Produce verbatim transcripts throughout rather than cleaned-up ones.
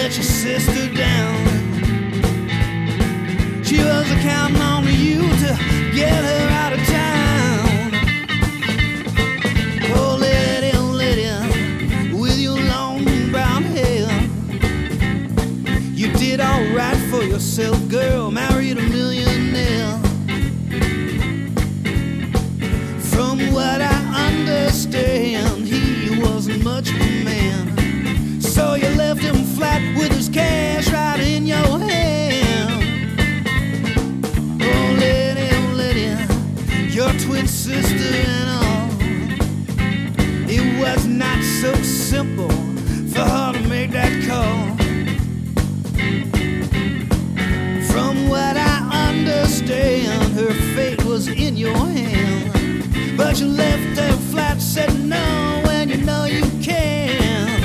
let your sister down. She was counting on you to get her out of town. Oh, lady, oh, lady, with your long brown hair, you did all right for yourself, girl, married a millionaire. From what I understand, he wasn't much of a man, so you left him flat with his cash right in your hand. Oh, lady, oh, lady, your twin sister and all, it was not so simple for her to make that call. From what I understand, her fate was in your hand, but you left her flat, said no when you know you can.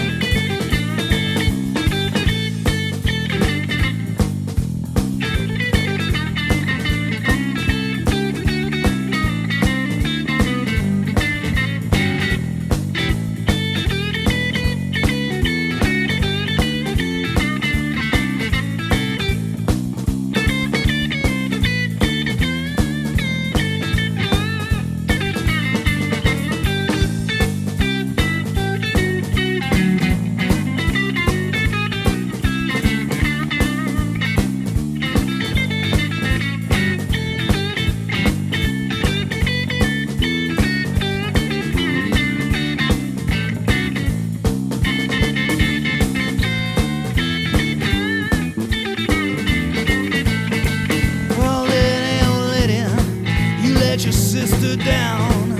Let your sister down.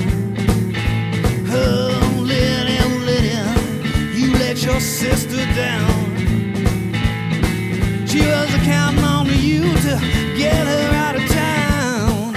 Oh, lady, oh, lady, you let your sister down. She was counting on you to get her out of town.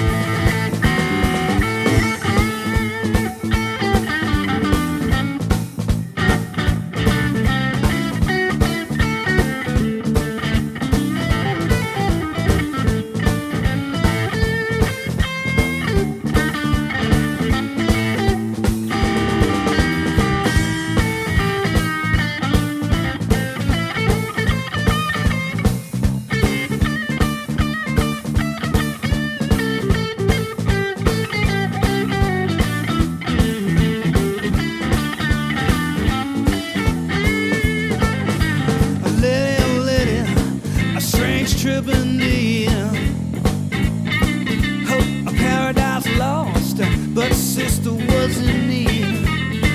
Trip indeed. Hope a paradise lost, but sister was in need.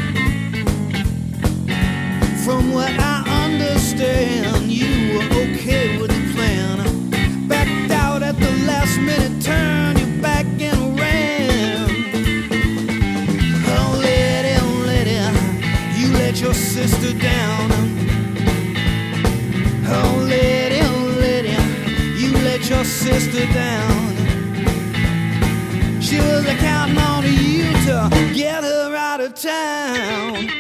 From what I understand, you were okay with the plan. Backed out at the last minute, turned your back and ran. Oh, lady, oh, lady, you let your sister down. Oh, lady, let your sister down. She was counting on you to get her out of town.